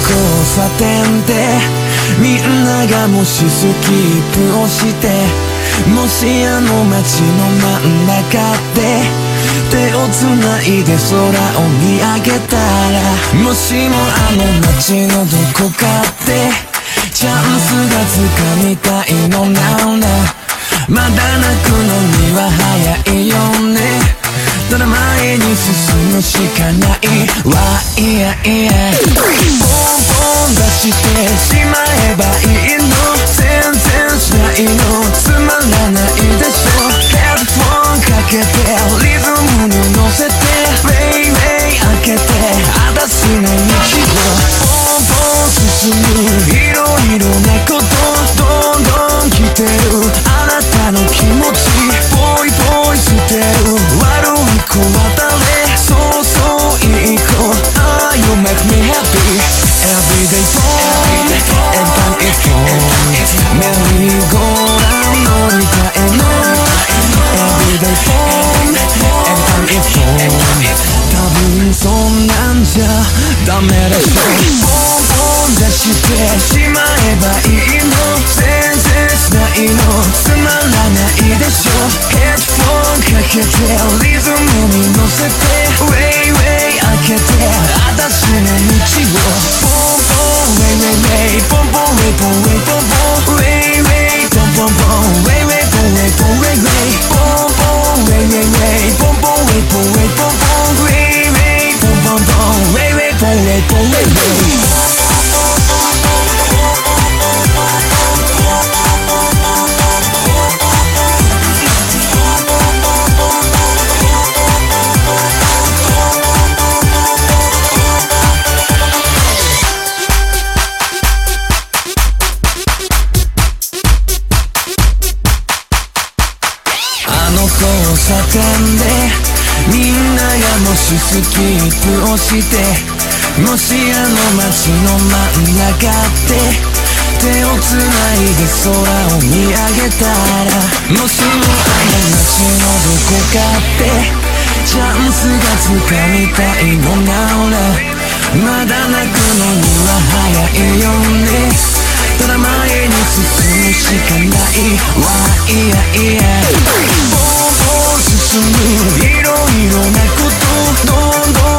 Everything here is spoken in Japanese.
交差点でみんながもしスキップをして、もしあの街の真ん中で手をつないで空を見上げたら、もしもあの街のどこかでチャンスがつかみたいのなら、まだ泣くのには早いよね。ただ前に進むしかないわ。いやいやポンポン出してしまえばいいの。全然しないのつまらないでしょ。ヘッドフォンかけてリズムに乗せてウェイウェイ開けてあたしの道をポンポン進む。いろいろなことどんどん来てるあなたの気持ちぽいぽい捨てる。悪い子は誰そうそういい子。Ah, you make me happy every day phone every time it's phone メリーゴーランド乗り換えの every day phone every time it's phone 多分そんなんじゃダメでしょ。ポンポン出してしまえばいいの。全然しないのつまらないでしょ。ヘッドフォンかけてリズムに乗せてウェイウェイ開けてあたしの道をポンポンウェイウェイウェイポンポンウェイポンウェイポンポンウェイウェイポンポンポンウェイウェイポンウェイポンウェイウェイポンポンウェイウェイウェイポンポンウェイポンウェイポンポンウェイウェイポンポンポンウェイウェイポンウェイポンウェイウェイ。交差点でみんながもしスキップをして、もしあの街の真ん中で手をつないで空を見上げたら、もしもあの街のどこかでチャンスがつかみたいのなら、まだ泣くのには早いよね。ただ前に進むしかないわ。いやいやポンポン進む。いろいろなことどんど